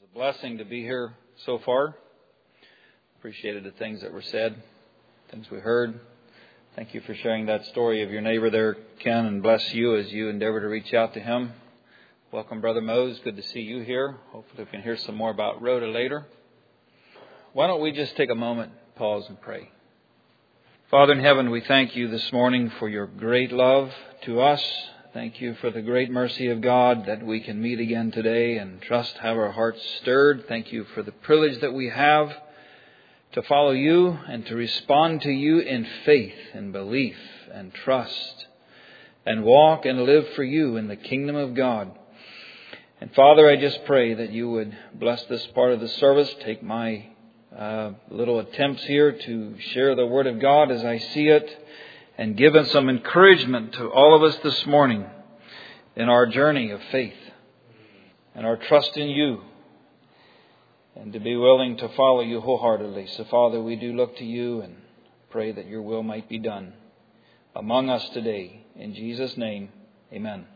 A blessing to be here so far. Appreciated the things that were said, things we heard. Thank you for sharing that story of your neighbor there, Ken, and bless you as you endeavor to reach out to him. Welcome, Brother Mose. Good to see you here. Hopefully we can hear some more about Rhoda later. Why don't we just take a moment, pause, and pray. Father in heaven, we thank you this morning for your great love to us. Thank you for the great mercy of God that we can meet again today and trust, have our hearts stirred. Thank you for the privilege that we have to follow you and to respond to you in faith and belief and trust and walk and live for you in the kingdom of God. And Father, I just pray that you would bless this part of the service. Take my little attempts here to share the Word of God as I see it, and give us some encouragement to all of us this morning in our journey of faith and our trust in you, and to be willing to follow you wholeheartedly. So, Father, we do look to you and pray that your will might be done among us today. In Jesus' name, amen.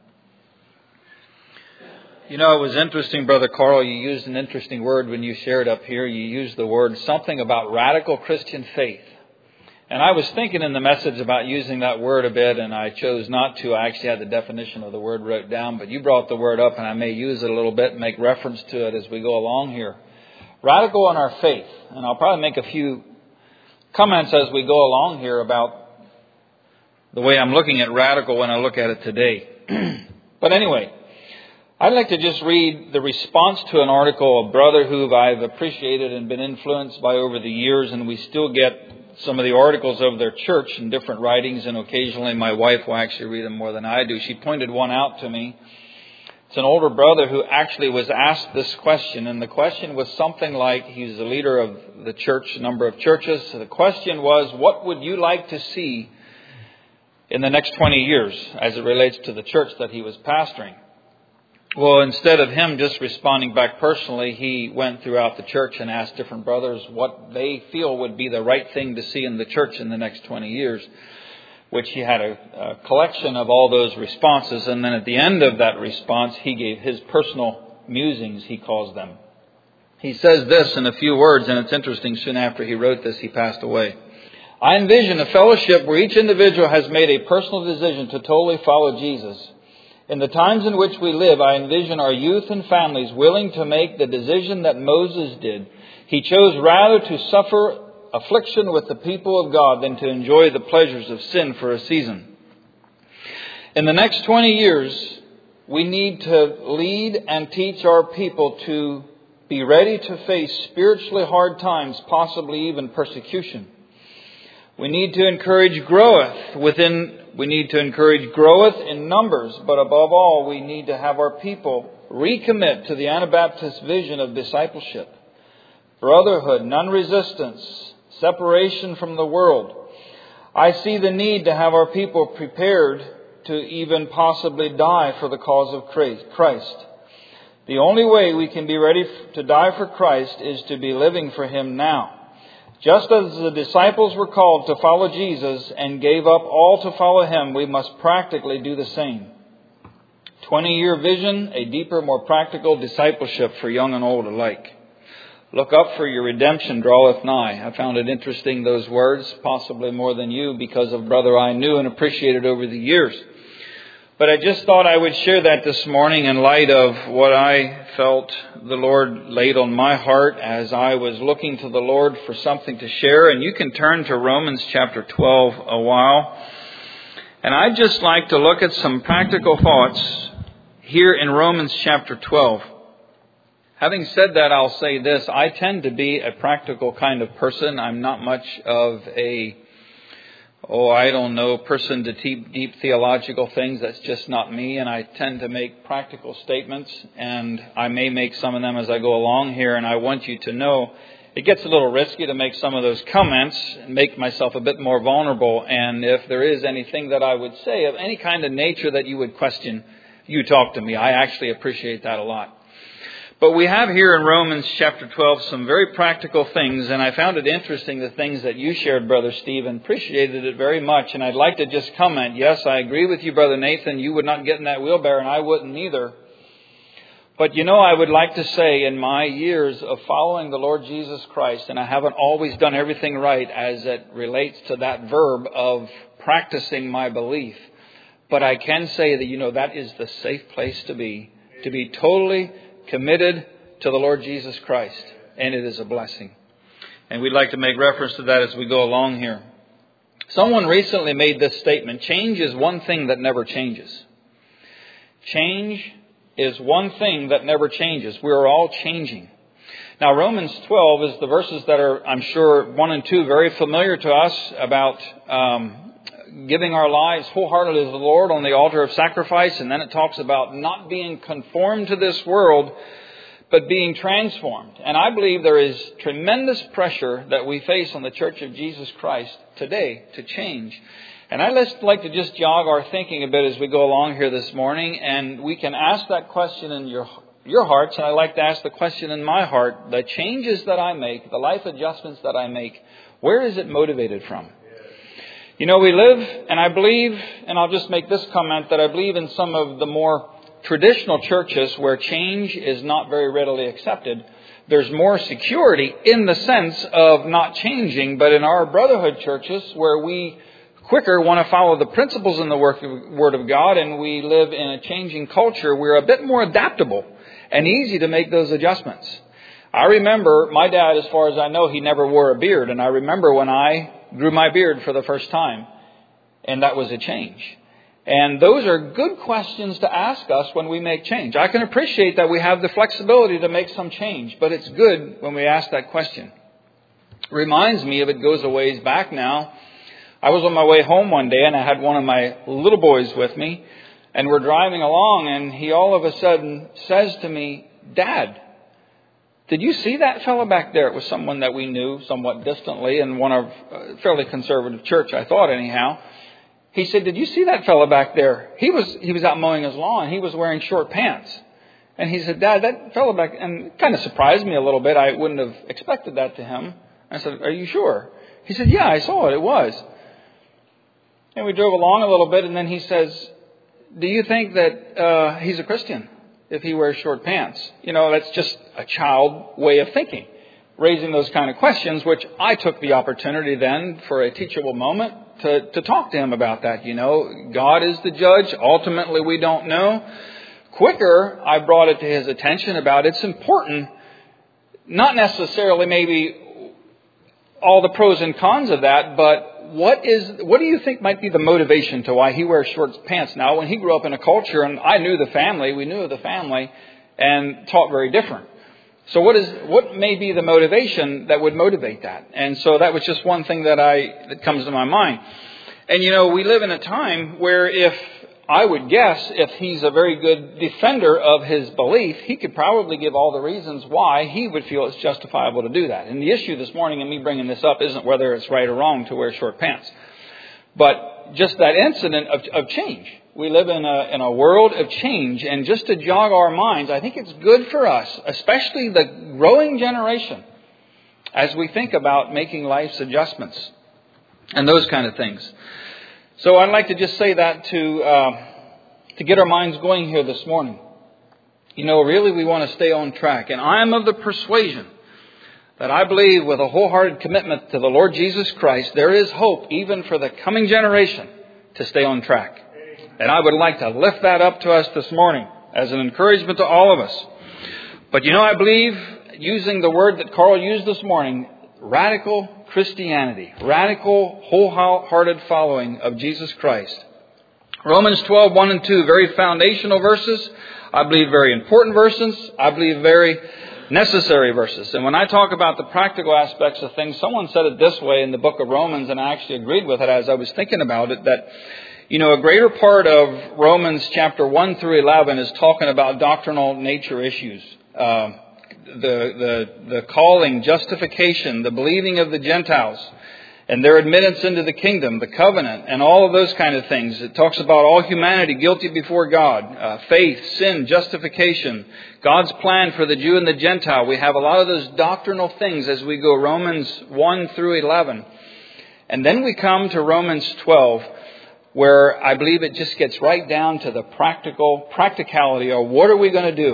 You know, it was interesting, Brother Carl, you used an interesting word when you shared up here. You used the word something about radical Christian faith. And I was thinking in the message about using that word a bit, and I chose not to. I actually had the definition of the word wrote down, but you brought the word up, and I may use it a little bit and make reference to it as we go along here. Radical in our faith. And I'll probably make a few comments as we go along here about the way I'm looking at radical when I look at it today. But anyway, I'd like to just read the response to an article, a brother who I've appreciated and been influenced by over the years, and we still get some of the articles of their church in different writings, and occasionally my wife will actually read them more than I do. She pointed one out to me. It's an older brother who actually was asked this question, and the question was something like, he's the leader of the church, a number of churches. So the question was, what would you like to see in the next 20 years as it relates to the church that he was pastoring? Well, instead of him just responding back personally, he went throughout the church and asked different brothers what they feel would be the right thing to see in the church in the next 20 years, which he had a collection of all those responses. And then at the end of that response, he gave his personal musings, he calls them. He says this in a few words, and it's interesting, soon after he wrote this, he passed away. I envision a fellowship where each individual has made a personal decision to totally follow Jesus. In the times in which we live, I envision our youth and families willing to make the decision that Moses did. He chose rather to suffer affliction with the people of God than to enjoy the pleasures of sin for a season. In the next 20 years, we need to lead and teach our people to be ready to face spiritually hard times, possibly even persecution. We need to encourage growth in numbers, but above all, we need to have our people recommit to the Anabaptist vision of discipleship, brotherhood, non-resistance, separation from the world. I see the need to have our people prepared to even possibly die for the cause of Christ. The only way we can be ready to die for Christ is to be living for Him now. Just as the disciples were called to follow Jesus and gave up all to follow Him, we must practically do the same. 20-year vision, a deeper, more practical discipleship for young and old alike. Look up, for your redemption draweth nigh. I found it interesting, those words, possibly more than you, because of brother I knew and appreciated over the years. But I just thought I would share that this morning in light of what I felt the Lord laid on my heart as I was looking to the Lord for something to share. And you can turn to Romans chapter 12 a while. And I'd just like to look at some practical thoughts here in Romans chapter 12. Having said that, I'll say this. I tend to be a practical kind of person. I'm not much of a person to deep theological things. That's just not me. And I tend to make practical statements. And I may make some of them as I go along here. And I want you to know it gets a little risky to make some of those comments and make myself a bit more vulnerable. And if there is anything that I would say of any kind of nature that you would question, you talk to me. I actually appreciate that a lot. But we have here in Romans chapter 12 some very practical things, and I found it interesting, the things that you shared, Brother Steve, and appreciated it very much. And I'd like to just comment, yes, I agree with you, Brother Nathan, you would not get in that wheelbarrow, and I wouldn't either. But I would like to say in my years of following the Lord Jesus Christ, and I haven't always done everything right as it relates to that verb of practicing my belief, but I can say that, that is the safe place to be totally committed to the Lord Jesus Christ. And it is a blessing. And we'd like to make reference to that as we go along here. Someone recently made this statement: change is one thing that never changes. Change is one thing that never changes. We're all changing. Now, Romans 12 is the verses that are, I'm sure, 1 and 2, very familiar to us about giving our lives wholeheartedly to the Lord on the altar of sacrifice. And then it talks about not being conformed to this world, but being transformed. And I believe there is tremendous pressure that we face on the Church of Jesus Christ today to change. And I'd like to just jog our thinking a bit as we go along here this morning. And we can ask that question in your hearts. And I'd like to ask the question in my heart: the changes that I make, the life adjustments that I make, where is it motivated from? We live, and I believe, and I'll just make this comment, that I believe in some of the more traditional churches where change is not very readily accepted. There's more security in the sense of not changing, but in our brotherhood churches where we quicker want to follow the principles in the Word of God, and we live in a changing culture, we're a bit more adaptable and easy to make those adjustments. I remember my dad, as far as I know, he never wore a beard. And I remember when I grew my beard for the first time, and that was a change. And those are good questions to ask us when we make change. I can appreciate that we have the flexibility to make some change, but it's good when we ask that question. Reminds me of, it goes a ways back now. I was on my way home one day, and I had one of my little boys with me, and we're driving along, and he all of a sudden says to me, "Dad, did you see that fellow back there?" It was someone that we knew somewhat distantly in one of a fairly conservative church, I thought anyhow. He said, "Did you see that fellow back there? He was out mowing his lawn. He was wearing short pants." And he said, "Dad, that fellow back," and it kind of surprised me a little bit. I wouldn't have expected that to him. I said, "Are you sure?" He said, "Yeah, I saw it. It was." And we drove along a little bit, and then he says, "Do you think that he's a Christian if he wears short pants?" That's just a child way of thinking, raising those kind of questions, which I took the opportunity then for a teachable moment to talk to him about that. God is the judge. Ultimately, we don't know. Quicker, I brought it to his attention about it's important, not necessarily maybe all the pros and cons of that, but what do you think might be the motivation to why he wears short pants? Now, when he grew up in a culture, and I knew the family, we knew of the family, and taught very different. So what may be the motivation that would motivate that? And so that was just one thing that comes to my mind. And we live in a time where I would guess if he's a very good defender of his belief, he could probably give all the reasons why he would feel it's justifiable to do that. And the issue this morning, and me bringing this up, isn't whether it's right or wrong to wear short pants, but just that incident of change. We live in a world of change, and just to jog our minds, I think it's good for us, especially the growing generation, as we think about making life's adjustments and those kind of things. So I'd like to just say that to get our minds going here this morning. Really we want to stay on track. And I am of the persuasion that I believe with a wholehearted commitment to the Lord Jesus Christ, there is hope even for the coming generation to stay on track. And I would like to lift that up to us this morning as an encouragement to all of us. But I believe, using the word that Carl used this morning, radical Christianity, radical, wholehearted following of Jesus Christ. Romans 12, 1 and 2, very foundational verses. I believe very important verses. I believe very necessary verses. And when I talk about the practical aspects of things, someone said it this way in the book of Romans, and I actually agreed with it as I was thinking about it, that a greater part of Romans chapter 1 through 11 is talking about doctrinal nature issues. The calling, justification, the believing of the Gentiles, and their admittance into the kingdom, the covenant, and all of those kind of things. It talks about all humanity guilty before God, faith, sin, justification, God's plan for the Jew and the Gentile. We have a lot of those doctrinal things as we go Romans 1 through 11. And then we come to Romans 12, where I believe it just gets right down to the practicality of what are we going to do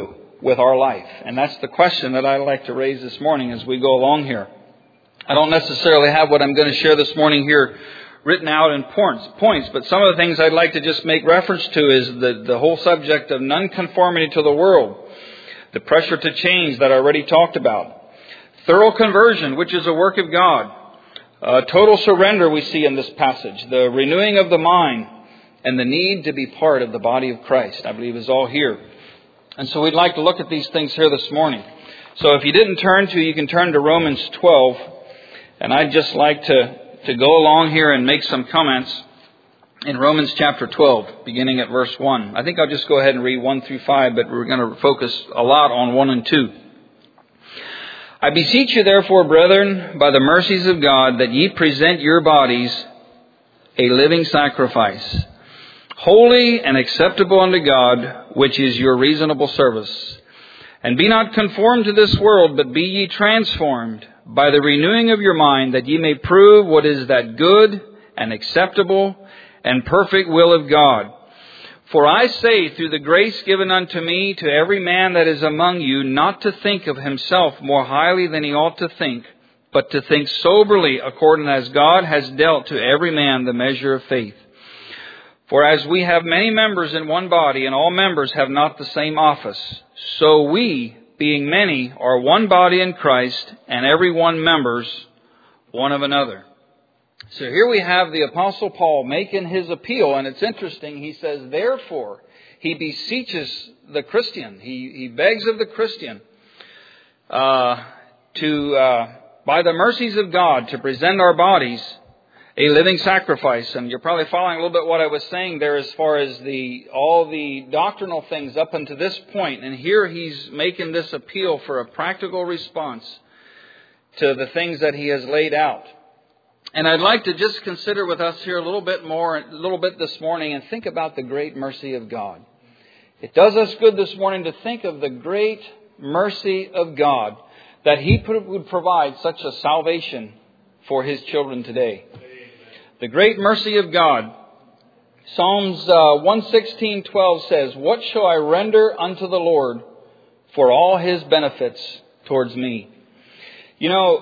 with our life? And that's the question that I'd like to raise this morning as we go along here. I don't necessarily have what I'm going to share this morning here written out in points, but some of the things I'd like to just make reference to is the whole subject of nonconformity to the world, the pressure to change that I already talked about, thorough conversion, which is a work of God, total surrender we see in this passage, the renewing of the mind, and the need to be part of the body of Christ, I believe is all here. And so we'd like to look at these things here this morning. So if you didn't turn to, you can turn to Romans 12. And I'd just like to go along here and make some comments in Romans chapter 12, beginning at verse 1. I think I'll just go ahead and read 1 through 5, but we're going to focus a lot on 1 and 2. I beseech you therefore, brethren, by the mercies of God, that ye present your bodies a living sacrifice, holy and acceptable unto God, which is your reasonable service. And be not conformed to this world, but be ye transformed by the renewing of your mind, that ye may prove what is that good and acceptable and perfect will of God. For I say, through the grace given unto me, to every man that is among you, not to think of himself more highly than he ought to think, but to think soberly, according as God has dealt to every man the measure of faith. For as we have many members in one body, and all members have not the same office, so we, being many, are one body in Christ, and every one members one of another. So here we have the Apostle Paul making his appeal, and it's interesting. He says, therefore, he beseeches the Christian. He begs of the Christian to, by the mercies of God, to present our bodies a living sacrifice. And you're probably following a little bit what I was saying there as far as all the doctrinal things up until this point. And here he's making this appeal for a practical response to the things that he has laid out. And I'd like to just consider with us here a little bit this morning and think about the great mercy of God. It does us good this morning to think of the great mercy of God, that He would provide such a salvation for His children today. The great mercy of God. Psalms 116:12 says, "What shall I render unto the Lord for all His benefits towards me?" You know,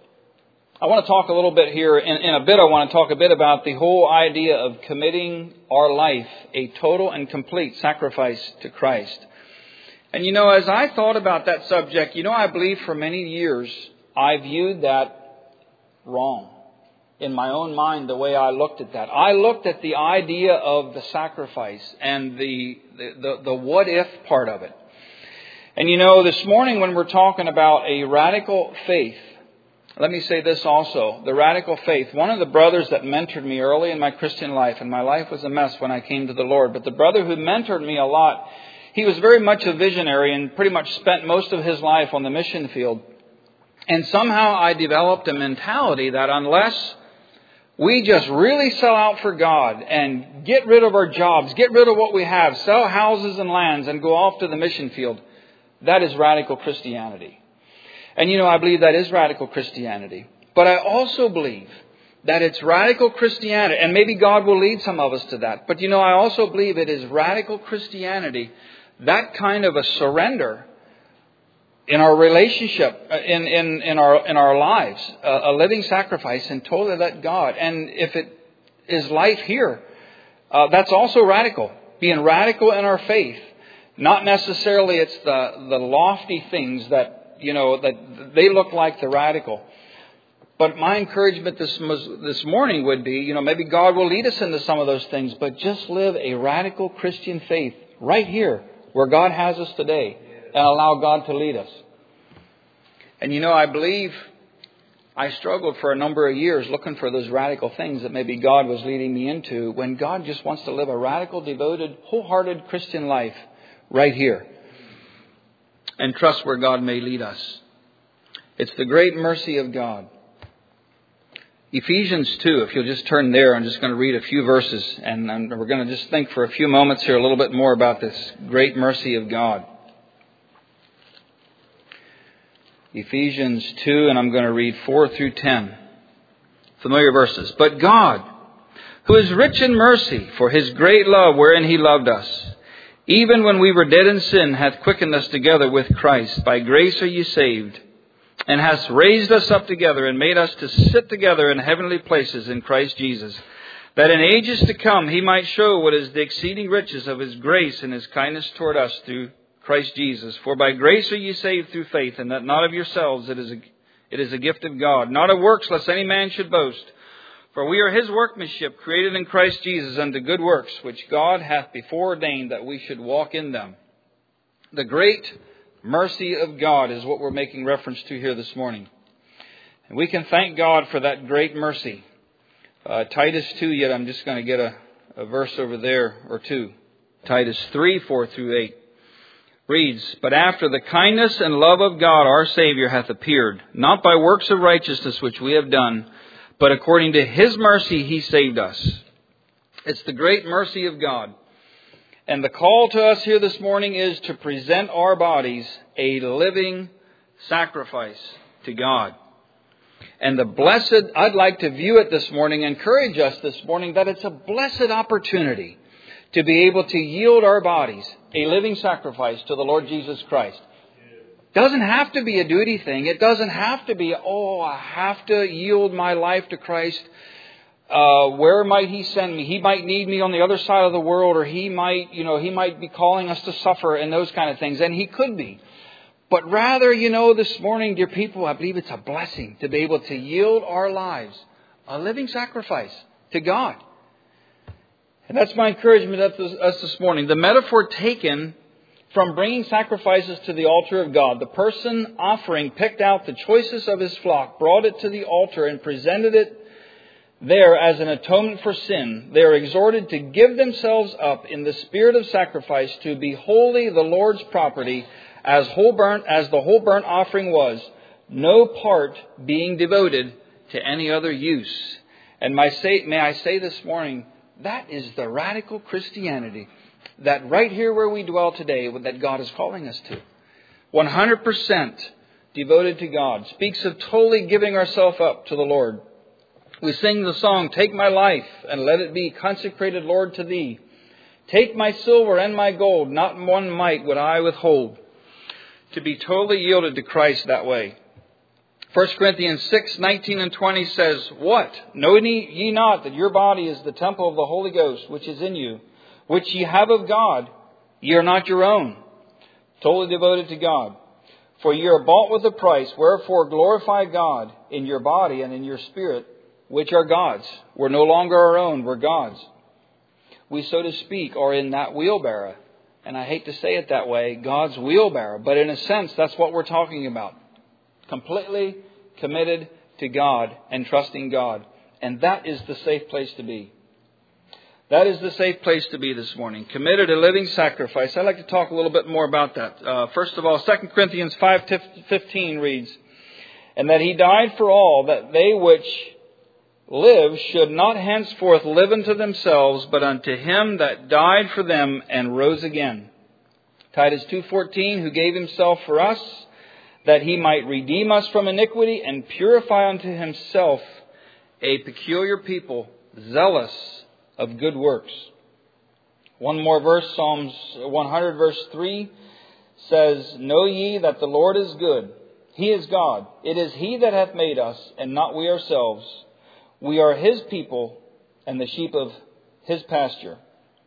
I want to talk a little bit here. In a bit, I want to talk a bit about the whole idea of committing our life a total and complete sacrifice to Christ. And you know, as I thought about that subject, I believe for many years I viewed that wrong. In my own mind, the way I looked at that. I looked at the idea of the sacrifice and the what if part of it. And this morning when we're talking about a radical faith, let me say this also, the radical faith. One of the brothers that mentored me early in my Christian life, and my life was a mess when I came to the Lord, but the brother who mentored me a lot, he was very much a visionary and pretty much spent most of his life on the mission field. And somehow I developed a mentality that unless we just really sell out for God and get rid of our jobs, get rid of what we have, sell houses and lands and go off to the mission field, that is radical Christianity. And I believe that is radical Christianity. But I also believe that it's radical Christianity, and maybe God will lead some of us to that. But I also believe it is radical Christianity, that kind of a surrender in our relationship, in our lives, a living sacrifice, and totally let God. And if it is life here, that's also radical. Being radical in our faith, not necessarily it's the lofty things that that they look like the radical. But my encouragement this morning would be, maybe God will lead us into some of those things, but just live a radical Christian faith right here where God has us today and allow God to lead us. And I believe I struggled for a number of years looking for those radical things that maybe God was leading me into, when God just wants to live a radical, devoted, wholehearted Christian life right here. And trust where God may lead us. It's the great mercy of God. Ephesians 2, if you'll just turn there, I'm just going to read a few verses. And we're going to just think for a few moments here a little bit more about this great mercy of God. Ephesians 2, and I'm going to read 4 through 10. Familiar verses. "But God, who is rich in mercy, for His great love wherein He loved us, even when we were dead in sin, hath quickened us together with Christ. By grace are ye saved, and hath raised us up together, and made us to sit together in heavenly places in Christ Jesus, that in ages to come He might show what is the exceeding riches of His grace and His kindness toward us through Christ Jesus. For by grace are ye saved through faith, and that not of yourselves, it is a gift of God, not of works, lest any man should boast. For we are His workmanship, created in Christ Jesus unto good works, which God hath before ordained that we should walk in them. The great mercy of God is what we're making reference to here this morning. And we can thank God for that great mercy. Titus 2, yet I'm just going to get a verse over there or two. Titus 3, 4 through 8 reads, But after the kindness and love of God our Savior hath appeared, not by works of righteousness which we have done, but according to His mercy He saved us. It's the great mercy of God. And the call to us here this morning is to present our bodies a living sacrifice to God. And the blessed, I'd like to view it this morning, encourage us this morning that it's a blessed opportunity to be able to yield our bodies a living sacrifice to the Lord Jesus Christ. It doesn't have to be a duty thing. It doesn't have to be, I have to yield my life to Christ. Where might He send me? He might need me on the other side of the world, or He might be calling us to suffer and those kind of things. And He could be. But rather, this morning, dear people, I believe it's a blessing to be able to yield our lives a living sacrifice to God. And that's my encouragement to us this morning. The metaphor taken from bringing sacrifices to the altar of God, the person offering picked out the choicest of his flock, brought it to the altar and presented it there as an atonement for sin. They are exhorted to give themselves up in the spirit of sacrifice, to be wholly the Lord's property, as the whole burnt offering was, no part being devoted to any other use. And may I say this morning, that is the radical Christianity that right here where we dwell today, that God is calling us to. 100% devoted to God. Speaks of totally giving ourselves up to the Lord. We sing the song, Take my life and let it be consecrated, Lord, to Thee. Take my silver and my gold, not one mite would I withhold. To be totally yielded to Christ that way. 1 Corinthians 6, 19 and 20 says, What? Know ye not that your body is the temple of the Holy Ghost, which is in you, which ye have of God? Ye are not your own. Totally devoted to God. For ye are bought with a price, wherefore glorify God in your body and in your spirit, which are God's. We're no longer our own, we're God's. We, so to speak, are in that wheelbarrow. And I hate to say it that way, God's wheelbarrow. But in a sense, that's what we're talking about. Completely committed to God and trusting God. And that is the safe place to be. That is the safe place to be this morning. Committed a living sacrifice. I'd like to talk a little bit more about that. First of all, 2 Corinthians 5:15 reads, And that He died for all, that they which live should not henceforth live unto themselves, but unto Him that died for them and rose again. Titus 2:14, who gave Himself for us, that He might redeem us from iniquity and purify unto Himself a peculiar people, zealous of good works. One more verse, Psalms 100 verse 3 says, Know ye that the Lord is good. He is God. It is He that hath made us, and not we ourselves. We are His people and the sheep of His pasture.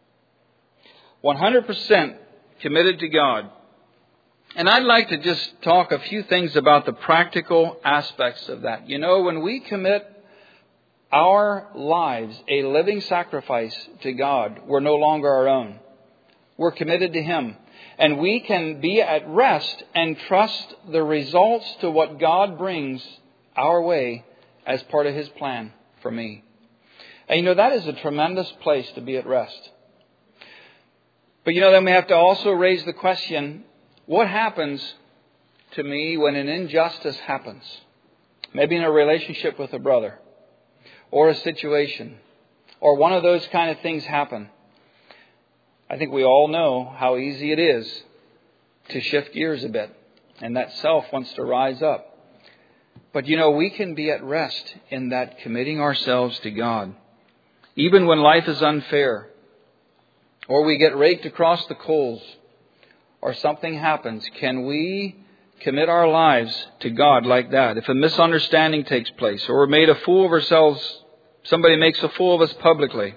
100% committed to God. And I'd like to just talk a few things about the practical aspects of that. When we commit our lives a living sacrifice to God, we're no longer our own. We're committed to Him. And we can be at rest and trust the results to what God brings our way as part of His plan for me. And that is a tremendous place to be at rest. But then we have to also raise the question, what happens to me when an injustice happens? Maybe in a relationship with a brother, or a situation, or one of those kind of things happen. I think we all know how easy it is to shift gears a bit, and that self wants to rise up. But we can be at rest in that committing ourselves to God, even when life is unfair, or we get raked across the coals, or something happens, can we commit our lives to God like that? If a misunderstanding takes place, or we're made a fool of ourselves, somebody makes a fool of us publicly,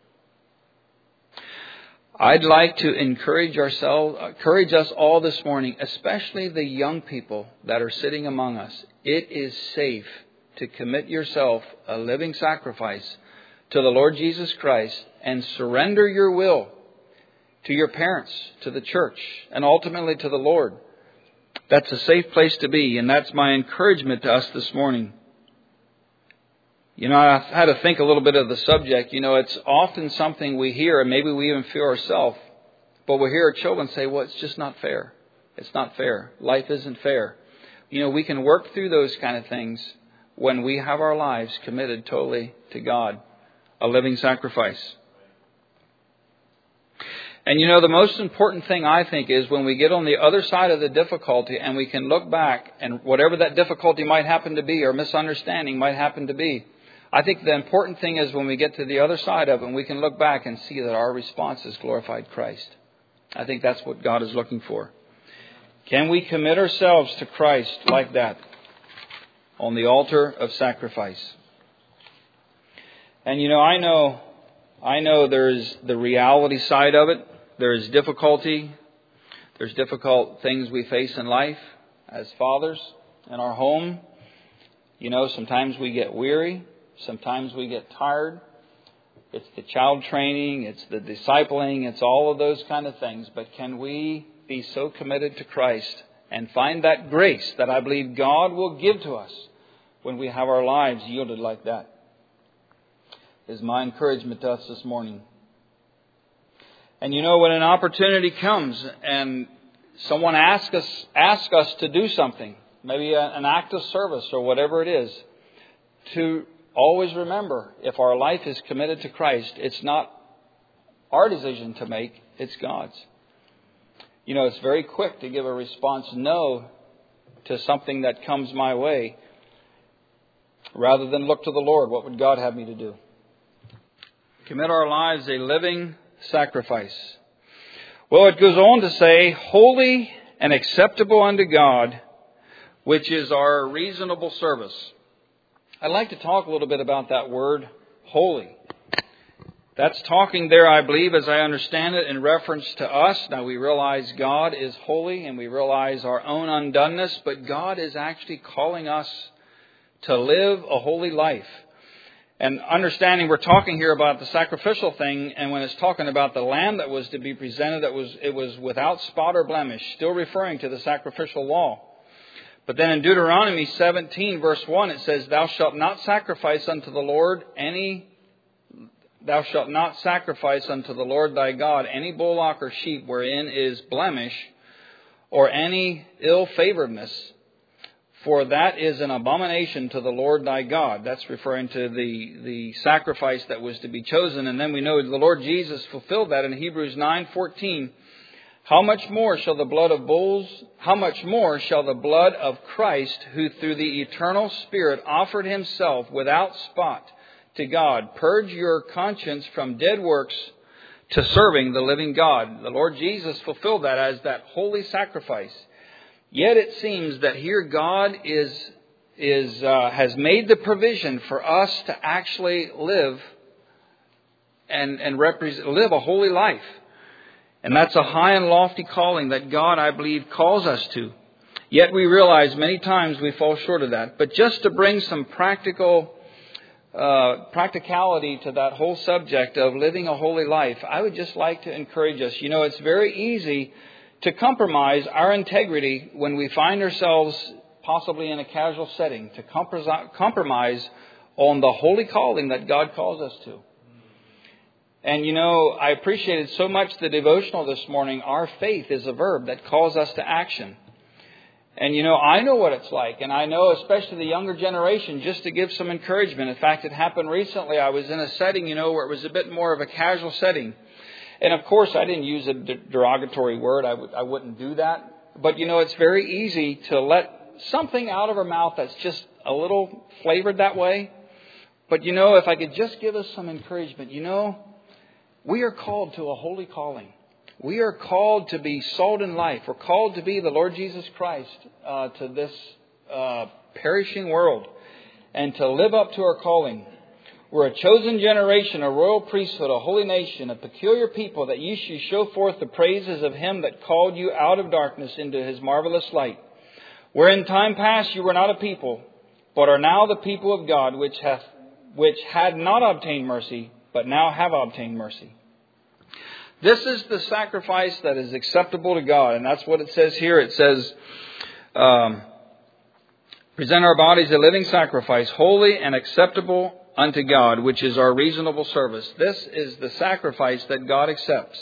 I'd like to encourage us all this morning, especially the young people that are sitting among us. It is safe to commit yourself a living sacrifice to the Lord Jesus Christ and surrender your will to your parents, to the church, and ultimately to the Lord. That's a safe place to be, and that's my encouragement to us this morning. I had to think a little bit of the subject. It's often something we hear, and maybe we even feel ourselves, but we hear our children say, well, it's just not fair. It's not fair. Life isn't fair. We can work through those kind of things when we have our lives committed totally to God, a living sacrifice. And the most important thing, I think, is when we get on the other side of the difficulty and we can look back, and whatever that difficulty might happen to be or misunderstanding might happen to be, I think the important thing is when we get to the other side of it and we can look back and see that our response has glorified Christ. I think that's what God is looking for. Can we commit ourselves to Christ like that on the altar of sacrifice? And I know there's the reality side of it. There's difficulty. There's difficult things we face in life as fathers in our home. Sometimes we get weary. Sometimes we get tired. It's the child training. It's the discipling. It's all of those kind of things. But can we be so committed to Christ and find that grace that I believe God will give to us when we have our lives yielded like that? Is my encouragement to us this morning. And when an opportunity comes and someone asks us to do something, maybe an act of service or whatever it is, to always remember, if our life is committed to Christ, it's not our decision to make, it's God's. It's very quick to give a response no to something that comes my way, rather than look to the Lord. What would God have me to do? Commit our lives a living sacrifice. Well, it goes on to say, holy and acceptable unto God, which is our reasonable service. I'd like to talk a little bit about that word, holy. That's talking there, I believe, as I understand it, in reference to us. Now, we realize God is holy and we realize our own undoneness, but God is actually calling us to live a holy life. And understanding we're talking here about the sacrificial thing, and when it's talking about the lamb that was to be presented, it was without spot or blemish, still referring to the sacrificial law. But then in Deuteronomy 17, verse 1, it says, Thou shalt not sacrifice unto the Lord thy God any bullock or sheep wherein is blemish, or any ill-favoredness, for that is an abomination to the Lord thy God. That's referring to the sacrifice that was to be chosen. And then we know the Lord Jesus fulfilled that in Hebrews 9:14. How much more shall the blood of Christ, who through the eternal Spirit offered himself without spot to God, purge your conscience from dead works to serving the living God? The Lord Jesus fulfilled that as that holy sacrifice. Yet it seems that here God has made the provision for us to actually live and live a holy life. And that's a high and lofty calling that God, I believe, calls us to. Yet we realize many times we fall short of that. But just to bring some practicality to that whole subject of living a holy life, I would just like to encourage us. It's very easy to compromise our integrity when we find ourselves possibly in a casual setting, to compromise on the holy calling that God calls us to. And I appreciated so much the devotional this morning. Our faith is a verb that calls us to action. And I know what it's like. And I know especially the younger generation, just to give some encouragement. In fact, it happened recently. I was in a setting, where it was a bit more of a casual setting. And of course, I didn't use a derogatory word. I wouldn't do that. But it's very easy to let something out of our mouth that's just a little flavored that way. But if I could just give us some encouragement, We are called to a holy calling. We are called to be salt and life. We're called to be the Lord Jesus Christ to this perishing world and to live up to our calling. We're a chosen generation, a royal priesthood, a holy nation, a peculiar people, that ye should show forth the praises of Him that called you out of darkness into His marvelous light. Where in time past you were not a people, but are now the people of God, which had not obtained mercy, but now have obtained mercy. This is the sacrifice that is acceptable to God. And that's what it says here. It says, present our bodies a living sacrifice, holy and acceptable unto God, which is our reasonable service. This is the sacrifice that God accepts.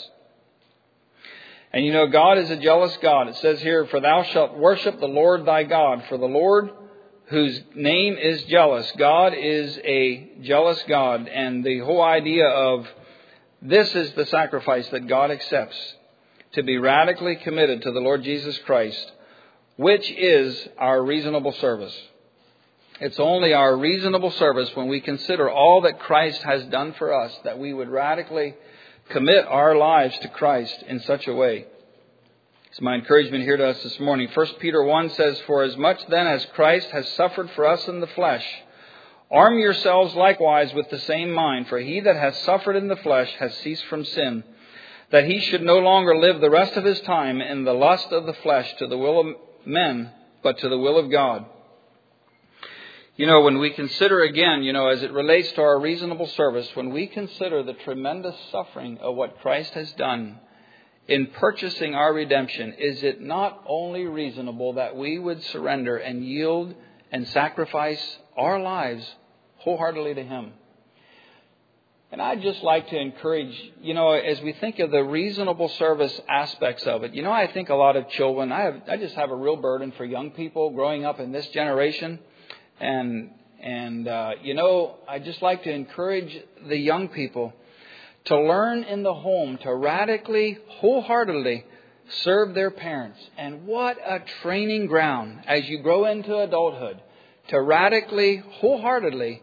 And you know, God is a jealous God. It says here, for thou shalt worship the Lord thy God. For the Lord, whose name is jealous. God is a jealous God. And the whole idea of this is the sacrifice that God accepts, to be radically committed to the Lord Jesus Christ, which is our reasonable service. It's only our reasonable service when we consider all that Christ has done for us that we would radically commit our lives to Christ in such a way. It's my encouragement here to us this morning. 1 Peter 1 says, for as much then as Christ has suffered for us in the flesh, arm yourselves likewise with the same mind, for he that has suffered in the flesh has ceased from sin, that he should no longer live the rest of his time in the lust of the flesh to the will of men, but to the will of God. You know, when we consider again, as it relates to our reasonable service, when we consider the tremendous suffering of what Christ has done in purchasing our redemption, is it not only reasonable that we would surrender and yield and sacrifice our lives wholeheartedly to Him? And I'd just like to encourage, as we think of the reasonable service aspects of it, I think a lot of children, I just have a real burden for young people growing up in this generation. And I'd just like to encourage the young people to learn in the home to radically, wholeheartedly serve their parents. And what a training ground as you grow into adulthood to radically, wholeheartedly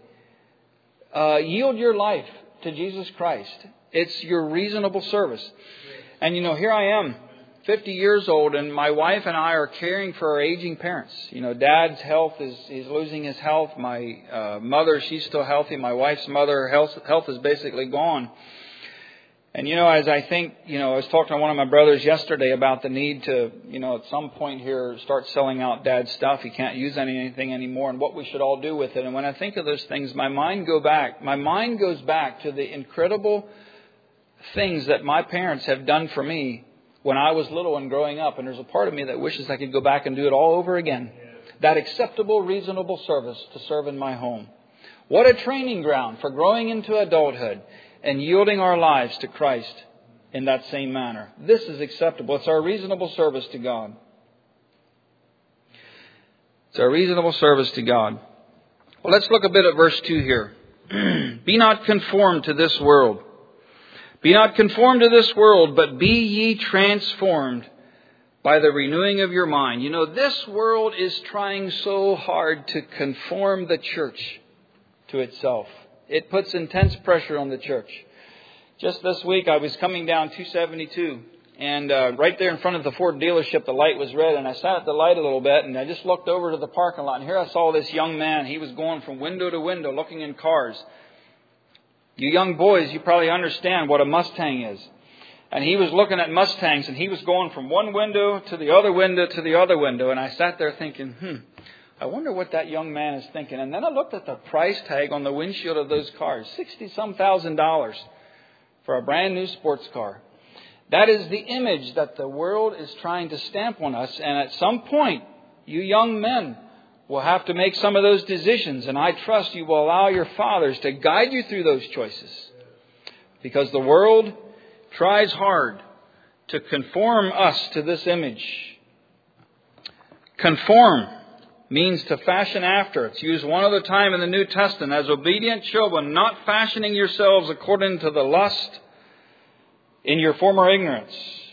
yield your life to Jesus Christ. It's your reasonable service. And here I am, 50 years old, and my wife and I are caring for our aging parents. Dad's health he's losing his health. My mother, she's still healthy. My wife's mother, health is basically gone. And, as I think, I was talking to one of my brothers yesterday about the need to, at some point here, start selling out Dad's stuff. He can't use anything anymore, and what we should all do with it. And when I think of those things, my mind goes back to the incredible things that my parents have done for me when I was little and growing up. And there's a part of me that wishes I could go back and do it all over again. That acceptable, reasonable service to serve in my home. What a training ground for growing into adulthood and yielding our lives to Christ in that same manner. This is acceptable. It's our reasonable service to God. It's our reasonable service to God. Well, let's look a bit at verse 2 here. Be not conformed to this world. Be not conformed to this world, but be ye transformed by the renewing of your mind. This world is trying so hard to conform the church to itself. It puts intense pressure on the church. Just this week, I was coming down 272, and right there in front of the Ford dealership, the light was red, and I sat at the light a little bit, and I just looked over to the parking lot, and here I saw this young man. He was going from window to window looking in cars. You young boys, you probably understand what a Mustang is. And he was looking at Mustangs, and he was going from one window to the other window to the other window, and I sat there thinking, I wonder what that young man is thinking. And then I looked at the price tag on the windshield of those cars, $60,000 for a brand new sports car. That is the image that the world is trying to stamp on us. And at some point, you young men will have to make some of those decisions. And I trust you will allow your fathers to guide you through those choices. Because the world tries hard to conform us to this image. Conform means to fashion after. It's used one other time in the New Testament as obedient children, not fashioning yourselves according to the lust in your former ignorance.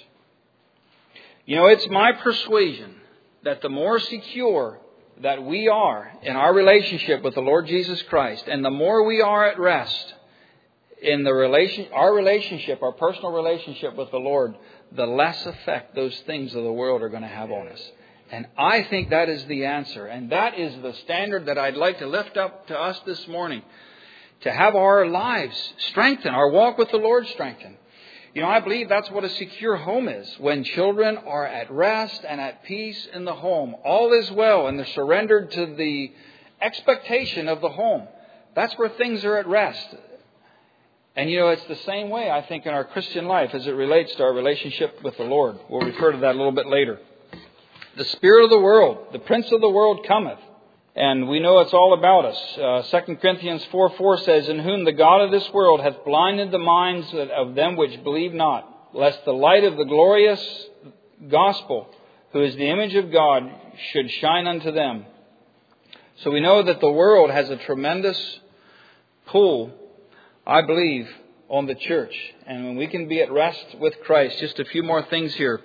It's my persuasion that the more secure that we are in our relationship with the Lord Jesus Christ, and the more we are at rest in our relationship, our personal relationship with the Lord, the less effect those things of the world are going to have on us. And I think that is the answer. And that is the standard that I'd like to lift up to us this morning. To have our lives strengthened, our walk with the Lord strengthened. You know, I believe that's what a secure home is. When children are at rest and at peace in the home, all is well, and they're surrendered to the expectation of the home. That's where things are at rest. And you know, it's the same way, I think, in our Christian life as it relates to our relationship with the Lord. We'll refer to that a little bit later. The spirit of the world, the prince of the world cometh. And we know it's all about us. 2 Corinthians 4:4 says, in whom the God of this world hath blinded the minds of them which believe not, lest the light of the glorious gospel, who is the image of God, should shine unto them. So we know that the world has a tremendous pull, I believe, on the church. And when we can be at rest with Christ, just a few more things here.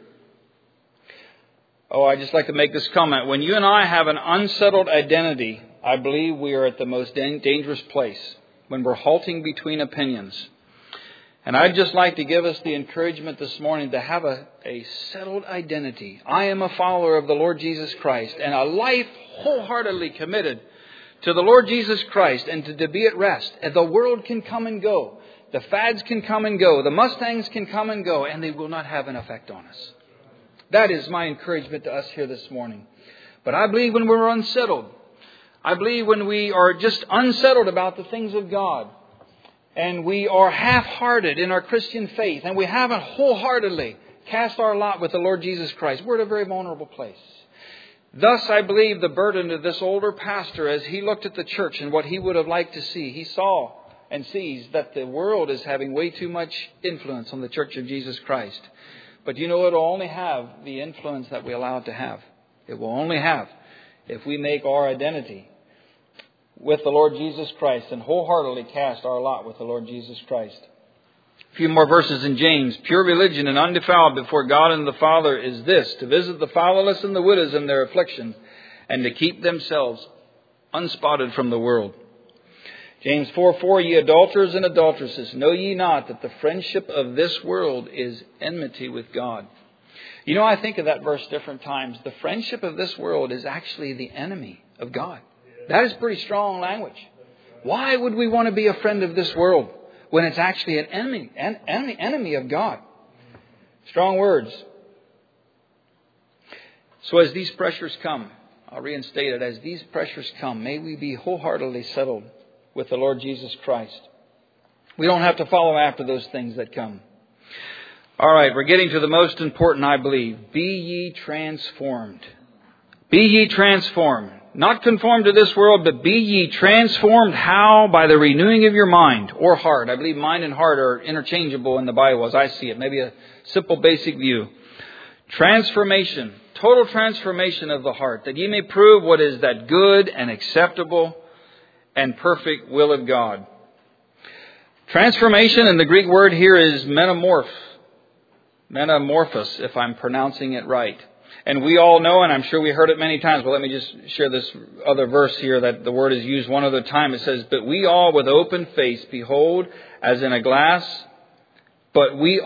I'd just like to make this comment. When you and I have an unsettled identity, I believe we are at the most dangerous place, when we're halting between opinions. And I'd just like to give us the encouragement this morning to have a settled identity. I am a follower of the Lord Jesus Christ, and a life wholeheartedly committed to the Lord Jesus Christ, and to be at rest. And the world can come and go. The fads can come and go. The Mustangs can come and go, and they will not have an effect on us. That is my encouragement to us here this morning. But I believe when we're unsettled, I believe when we are just unsettled about the things of God, and we are half-hearted in our Christian faith, and we haven't wholeheartedly cast our lot with the Lord Jesus Christ, we're at a very vulnerable place. Thus, I believe the burden of this older pastor, as he looked at the church and what he would have liked to see, he saw and sees that the world is having way too much influence on the church of Jesus Christ. But you know, it will only have the influence that we allow it to have. It will only have if we make our identity with the Lord Jesus Christ and wholeheartedly cast our lot with the Lord Jesus Christ. A few more verses in James. Pure religion and undefiled before God and the Father is this, to visit the fatherless and the widows in their affliction, and to keep themselves unspotted from the world. James 4:4, ye adulterers and adulteresses, know ye not that the friendship of this world is enmity with God? You know, I think of that verse different times. The friendship of this world is actually the enemy of God. That is pretty strong language. Why would we want to be a friend of this world when it's actually an enemy of God? Strong words. So as these pressures come, I'll reinstate it, as these pressures come, may we be wholeheartedly settled with the Lord Jesus Christ. We don't have to follow after those things that come. All right, we're getting to the most important, I believe. Be ye transformed. Be ye transformed. Not conformed to this world, but be ye transformed. How? By the renewing of your mind or heart. I believe mind and heart are interchangeable in the Bible as I see it. Maybe a simple basic view. Transformation. Total transformation of the heart, that ye may prove what is that good and acceptable and perfect will of God. Transformation, and the Greek word here is metamorphos, if I'm pronouncing it right. And we all know, and I'm sure we heard it many times, but let me just share this other verse here that the word is used one other time. It says, but we all with open face behold as in a glass, beholding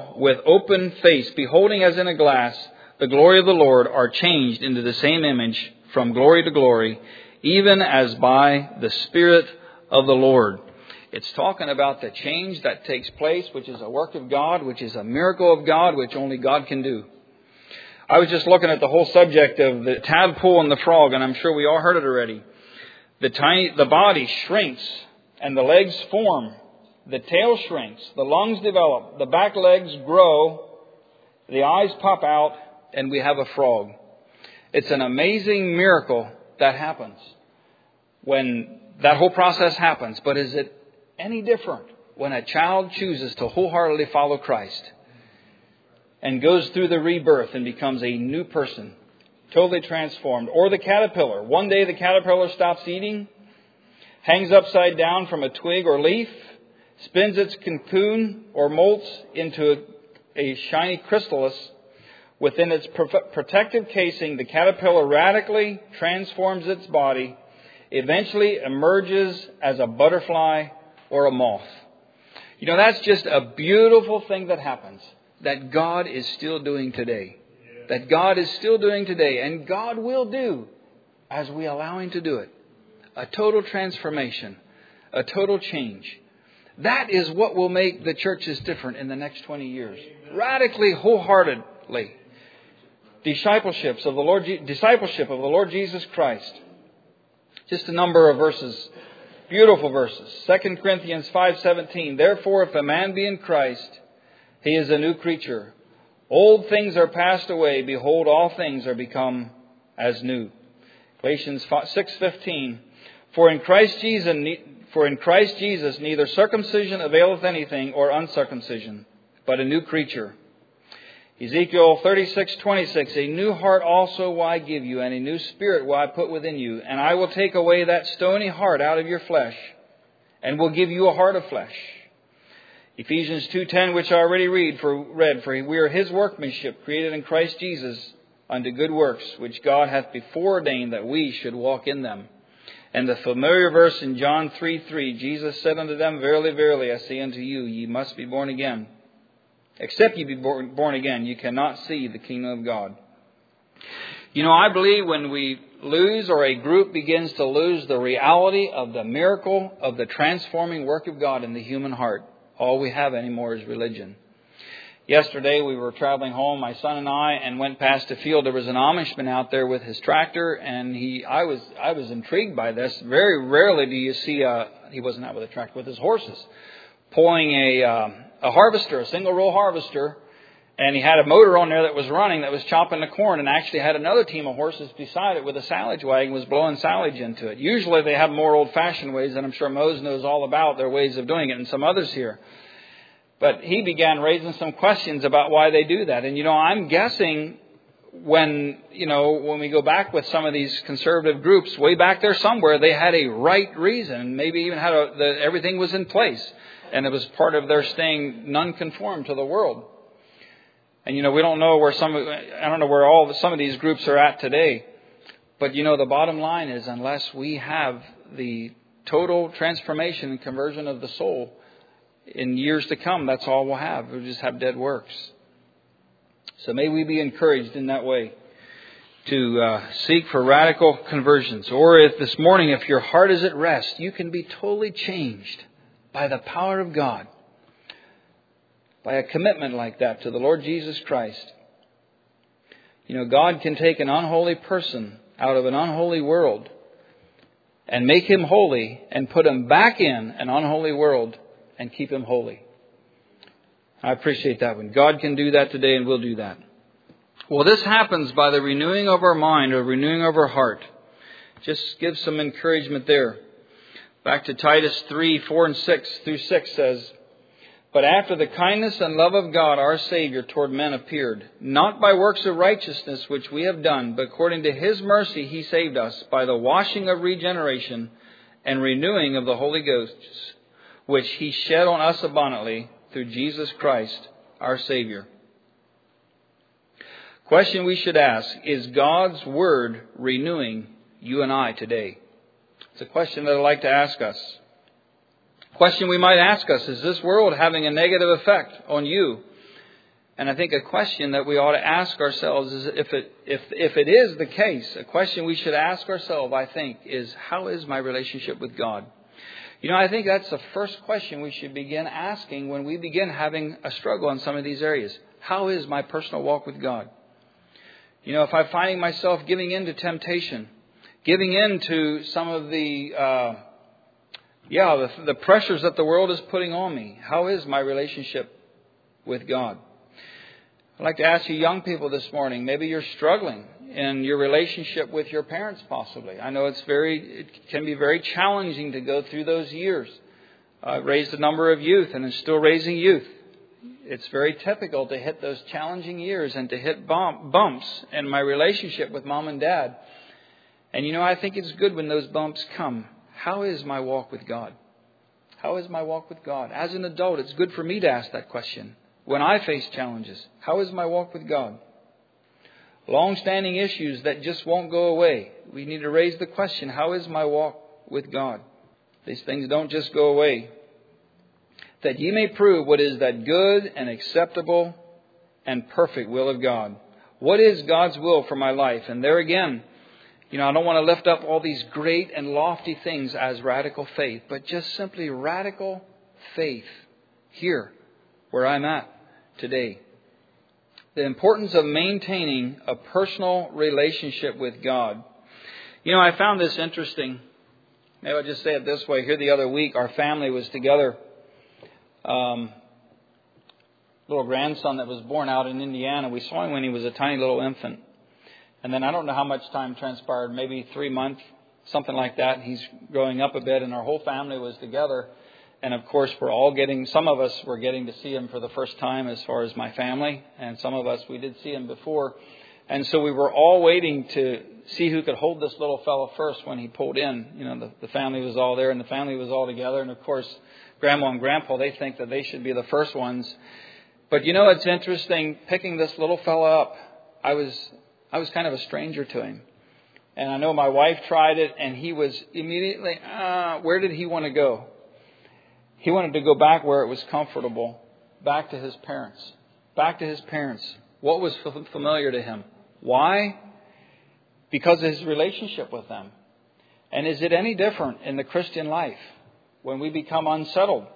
as in a glass the glory of the Lord, are changed into the same image from glory to glory, even as by the Spirit of the Lord. It's talking about the change that takes place, which is a work of God, which is a miracle of God, which only God can do. I was just looking at the whole subject of the tadpole and the frog, and I'm sure we all heard it already. The body shrinks, and the legs form. The tail shrinks, the lungs develop, the back legs grow, the eyes pop out, and we have a frog. It's an amazing miracle that happens when that whole process happens. But is it any different when a child chooses to wholeheartedly follow Christ and goes through the rebirth and becomes a new person, totally transformed? Or the caterpillar. One day the caterpillar stops eating, hangs upside down from a twig or leaf, spins its cocoon or molts into a shiny chrysalis. Within its protective casing, the caterpillar radically transforms its body, eventually emerges as a butterfly or a moth. You know, that's just a beautiful thing that happens, that God is still doing today. That God is still doing today, and God will do as we allow Him to do it. A total transformation, a total change. That is what will make the churches different in the next 20 years. Radically, wholeheartedly. Discipleship of the Lord Jesus Christ. Just a number of verses. Beautiful verses. 2 Corinthians 5:17. Therefore, if a man be in Christ, he is a new creature. Old things are passed away. Behold, all things are become as new. Galatians 6:15. For in Christ Jesus neither circumcision availeth anything, or uncircumcision, but a new creature. Ezekiel 36:26. A new heart also will I give you, and a new spirit will I put within you. And I will take away that stony heart out of your flesh, and will give you a heart of flesh. Ephesians 2:10, which I already read, for we are His workmanship, created in Christ Jesus, unto good works, which God hath before ordained that we should walk in them. And the familiar verse in John 3:3, Jesus said unto them, Verily, verily, I say unto you, ye must be born again. Except ye be born again, you cannot see the kingdom of God. You know, I believe when we lose, or a group begins to lose, the reality of the miracle of the transforming work of God in the human heart, all we have anymore is religion. Yesterday we were traveling home, my son and I, and went past a field. There was an Amishman out there with his tractor, and I was intrigued by this. Very rarely do you see he wasn't out with a tractor, with his horses, pulling a harvester, a single row harvester, and he had a motor on there that was running, that was chopping the corn, and actually had another team of horses beside it with a silage wagon, was blowing silage into it. Usually they have more old-fashioned ways, and I'm sure Mose knows all about their ways of doing it, and some others here. But he began raising some questions about why they do that. And, I'm guessing when we go back with some of these conservative groups, way back there somewhere, they had a right reason, maybe even had everything was in place. And it was part of their staying non-conform to the world. And, we don't know where some of these groups are at today. But, the bottom line is, unless we have the total transformation and conversion of the soul, in years to come, that's all we'll have. We'll just have dead works. So may we be encouraged in that way to seek for radical conversions. Or if this morning, if your heart is at rest, you can be totally changed by the power of God. By a commitment like that to the Lord Jesus Christ. God can take an unholy person out of an unholy world and make him holy and put him back in an unholy world and keep him holy. I appreciate that one. God can do that today, and will do that. Well, this happens by the renewing of our mind, or renewing of our heart. Just give some encouragement there. Back to Titus 3:4-6 says, But after the kindness and love of God our Savior toward men appeared, not by works of righteousness which we have done, but according to His mercy He saved us by the washing of regeneration and renewing of the Holy Ghost, which He shed on us abundantly through Jesus Christ our Savior. Question we should ask, is God's Word renewing you and I today? It's a question that I'd like to ask us. Question we might ask us, is this world having a negative effect on you? And I think a question that we ought to ask ourselves is, if it is the case, a question we should ask ourselves, I think, is, how is my relationship with God? I think that's the first question we should begin asking when we begin having a struggle in some of these areas. How is my personal walk with God? If I'm finding myself giving in to temptation, giving in to some of the pressures that the world is putting on me, how is my relationship with God? I'd like to ask you young people this morning, maybe you're struggling in your relationship with your parents possibly. I know it can be very challenging to go through those years. I've raised a number of youth and I'm still raising youth. It's very typical to hit those challenging years and to hit bumps in my relationship with mom and dad. And I think it's good when those bumps come. How is my walk with God? How is my walk with God? As an adult, it's good for me to ask that question. When I face challenges, how is my walk with God? Long-standing issues that just won't go away. We need to raise the question, how is my walk with God? These things don't just go away. that ye may prove what is that good and acceptable and perfect will of God. What is God's will for my life? And there again, I don't want to lift up all these great and lofty things as radical faith, but just simply radical faith here where I'm at today. The importance of maintaining a personal relationship with God. I found this interesting. Maybe I'll just say it this way. Here the other week, our family was together. Little grandson that was born out in Indiana. We saw him when he was a tiny little infant. And then I don't know how much time transpired, maybe 3 months, something like that. He's growing up a bit, and our whole family was together. And of course, some of us were getting to see him for the first time as far as my family. And some of us, we did see him before. And so we were all waiting to see who could hold this little fellow first when he pulled in. The family was all there and the family was all together. And of course, Grandma and Grandpa, they think that they should be the first ones. But it's interesting, picking this little fellow up, I was kind of a stranger to him. And I know my wife tried it, and he was immediately, where did he want to go? He wanted to go back where it was comfortable, back to his parents. What was familiar to him? Why? Because of his relationship with them. And is it any different in the Christian life when we become unsettled?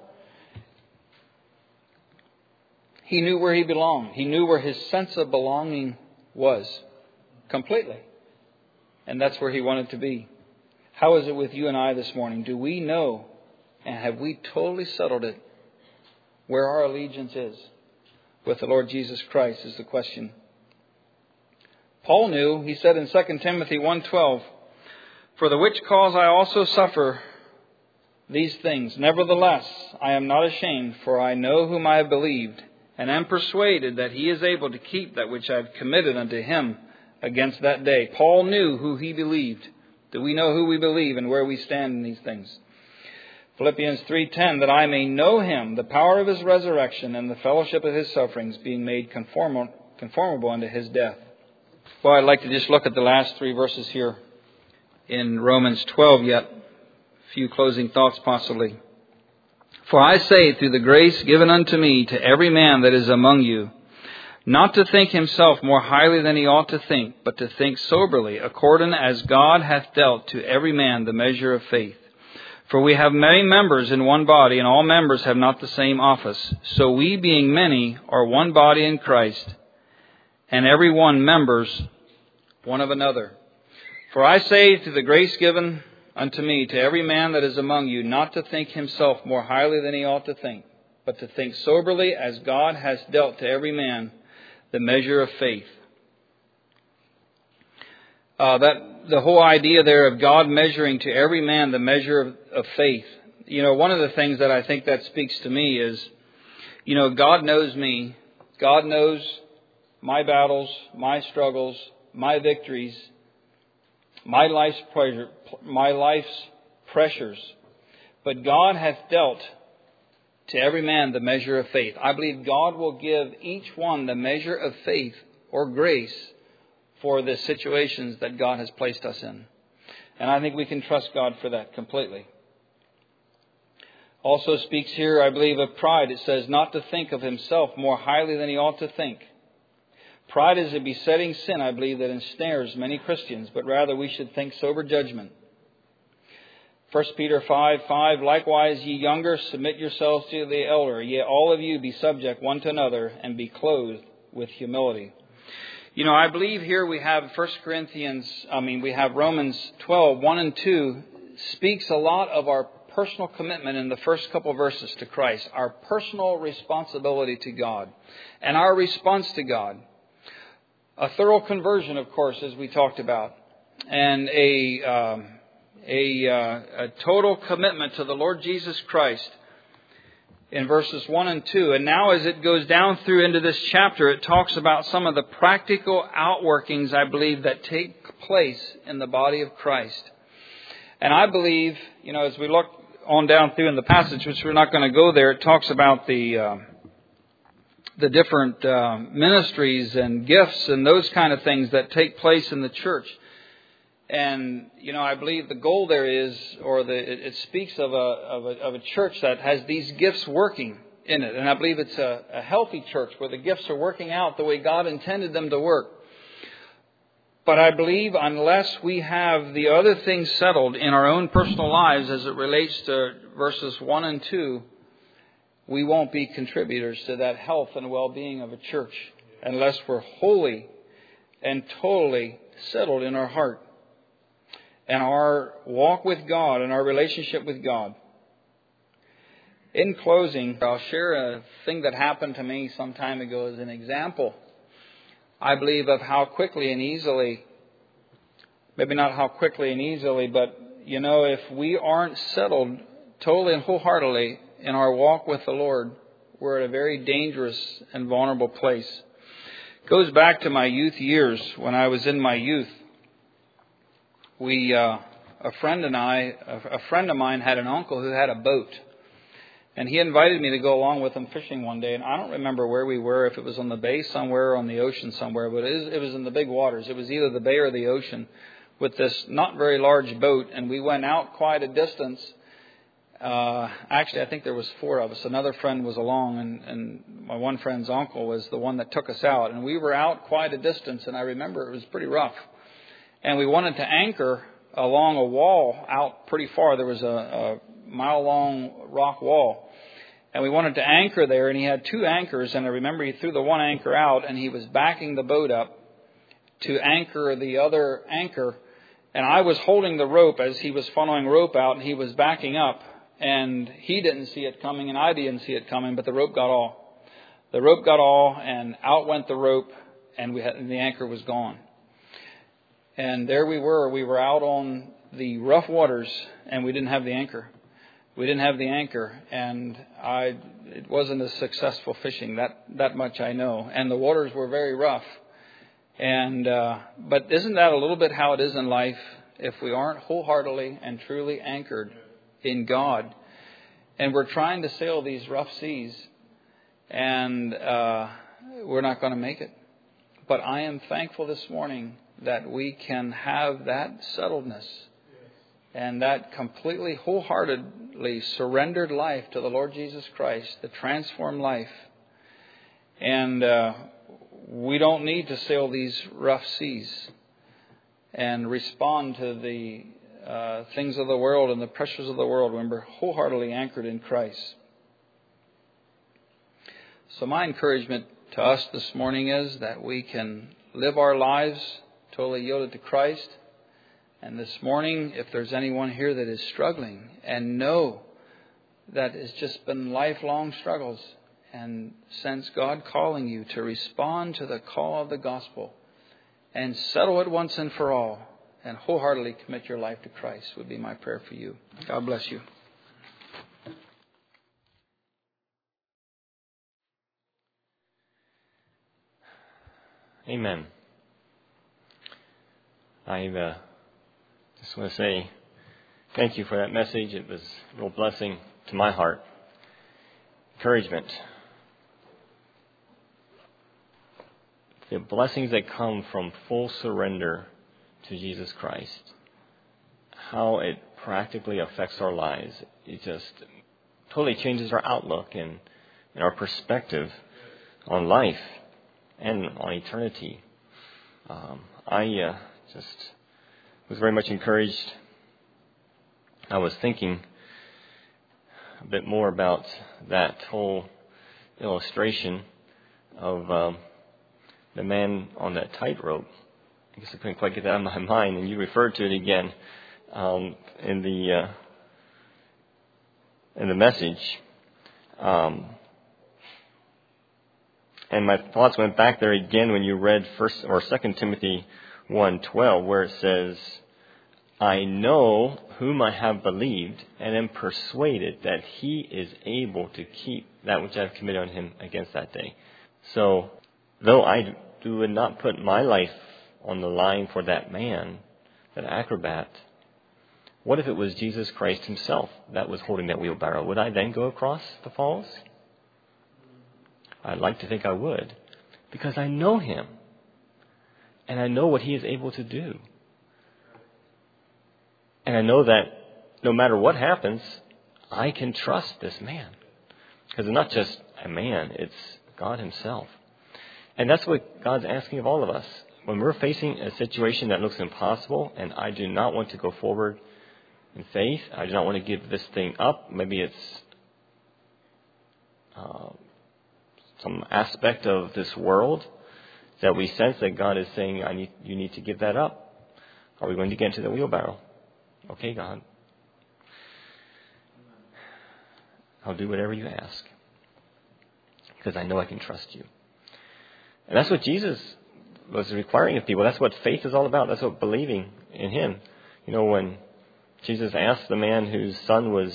He knew where he belonged. He knew where his sense of belonging was completely. And that's where he wanted to be. How is it with you and I this morning? Do we know and have we totally settled it where our allegiance is with the Lord Jesus Christ is the question. Paul knew, he said in 2 Timothy 1:12, "For the which cause I also suffer these things. Nevertheless, I am not ashamed, for I know whom I have believed, and am persuaded that he is able to keep that which I have committed unto him against that day." Paul knew who he believed. Do we know who we believe and where we stand in these things? Philippians 3:10, "That I may know him, the power of his resurrection, and the fellowship of his sufferings, being made conformable unto his death." Well, I'd like to just look at the last 3 verses here in Romans 12 yet. A few closing thoughts possibly. "For I say, through the grace given unto me, to every man that is among you, not to think himself more highly than he ought to think, but to think soberly, according as God hath dealt to every man the measure of faith. For we have many members in one body, and all members have not the same office. So we, being many, are one body in Christ, and every one members one of another. For I say, through the grace given unto me, to every man that is among you, not to think himself more highly than he ought to think, but to think soberly, as God has dealt to every man the measure of faith." The whole idea there of God measuring to every man the measure of faith. One of the things that I think that speaks to me is, God knows me. God knows my battles, my struggles, my victories, my life's pressures. But God hath dealt to every man the measure of faith. I believe God will give each one the measure of faith or grace for the situations that God has placed us in. And I think we can trust God for that completely. Also speaks here, I believe, of pride. It says not to think of himself more highly than he ought to think. Pride is a besetting sin, I believe, that ensnares many Christians, but rather we should think sober judgment. 1 Peter 5:5, "Likewise, ye younger, submit yourselves to the elder. Yea, all of you be subject one to another, and be clothed with humility." I believe here we have we have Romans 12, 1 and 2, speaks a lot of our personal commitment in the first couple verses to Christ, our personal responsibility to God, and our response to God. A thorough conversion, of course, as we talked about, and a total commitment to the Lord Jesus Christ in verses 1 and 2. And now as it goes down through into this chapter, it talks about some of the practical outworkings, I believe, that take place in the body of Christ. And I believe, as we look on down through in the passage, which we're not going to go there, it talks about the different ministries and gifts and those kind of things that take place in the church. And, I believe the goal there is, it speaks of a church that has these gifts working in it. And I believe it's a healthy church where the gifts are working out the way God intended them to work. But I believe unless we have the other things settled in our own personal lives as it relates to verses 1 and 2, we won't be contributors to that health and well-being of a church unless we're wholly and totally settled in our heart and our walk with God and our relationship with God. In closing, I'll share a thing that happened to me some time ago as an example, I believe, of how quickly and easily, maybe not how quickly and easily, but, if we aren't settled totally and wholeheartedly in our walk with the Lord, we're at a very dangerous and vulnerable place. It goes back to my youth years. When I was in my youth, a friend of mine had an uncle who had a boat. And he invited me to go along with him fishing one day. And I don't remember where we were, if it was on the bay somewhere or on the ocean somewhere. But it was in the big waters. It was either the bay or the ocean with this not very large boat. And we went out quite a distance. Actually, I think there was 4 of us. Another friend was along. And my one friend's uncle was the one that took us out. And we were out quite a distance. And I remember it was pretty rough. And we wanted to anchor along a wall out pretty far. There was a mile-long rock wall. And we wanted to anchor there, and he had 2 anchors, and I remember he threw the one anchor out, and he was backing the boat up to anchor the other anchor, and I was holding the rope as he was funneling rope out, and he was backing up, and he didn't see it coming, and I didn't see it coming, but the rope got all. The rope got all, and out went the rope, and the anchor was gone. And there we were out on the rough waters, and we didn't have the anchor. We didn't have the anchor, and it wasn't a successful fishing. That much I know. And the waters were very rough. And but isn't that a little bit how it is in life? If we aren't wholeheartedly and truly anchored in God, and we're trying to sail these rough seas, and we're not going to make it. But I am thankful this morning that we can have that settledness and that completely, wholeheartedly surrendered life to the Lord Jesus Christ, the transformed life. And we don't need to sail these rough seas and respond to the things of the world and the pressures of the world when we're wholeheartedly anchored in Christ. So my encouragement to us this morning is that we can live our lives totally yielded to Christ. And this morning, if there's anyone here that is struggling and know that it's just been lifelong struggles and sense God calling you to respond to the call of the gospel and settle it once and for all and wholeheartedly commit your life to Christ would be my prayer for you. God bless you. Amen. I just want to say thank you for that message. It was a real blessing to my heart. Encouragement. The blessings that come from full surrender to Jesus Christ. How it practically affects our lives. It just totally changes our outlook and our perspective on life and on eternity. I just was very much encouraged. I was thinking a bit more about that whole illustration of the man on that tightrope. I guess I couldn't quite get that out of my mind, and you referred to it again in the message. And my thoughts went back there again when you read 2 Timothy 1:12, where it says, I know whom I have believed, and am persuaded that he is able to keep that which I have committed on him against that day. So, though I would not put my life on the line for that man, that acrobat, what if it was Jesus Christ himself that was holding that wheelbarrow? Would I then go across the falls? I'd like to think I would, because I know him. And I know what he is able to do. And I know that no matter what happens, I can trust this man. Because it's not just a man, it's God himself. And that's what God's asking of all of us. When we're facing a situation that looks impossible, and I do not want to go forward in faith, I do not want to give this thing up. Maybe it's some aspect of this world that we sense that God is saying, you need to give that up. Are we going to get into the wheelbarrow? Okay, God. I'll do whatever you ask. Because I know I can trust you. And that's what Jesus was requiring of people. That's what faith is all about. That's what believing in him. You know, when Jesus asked the man whose son was,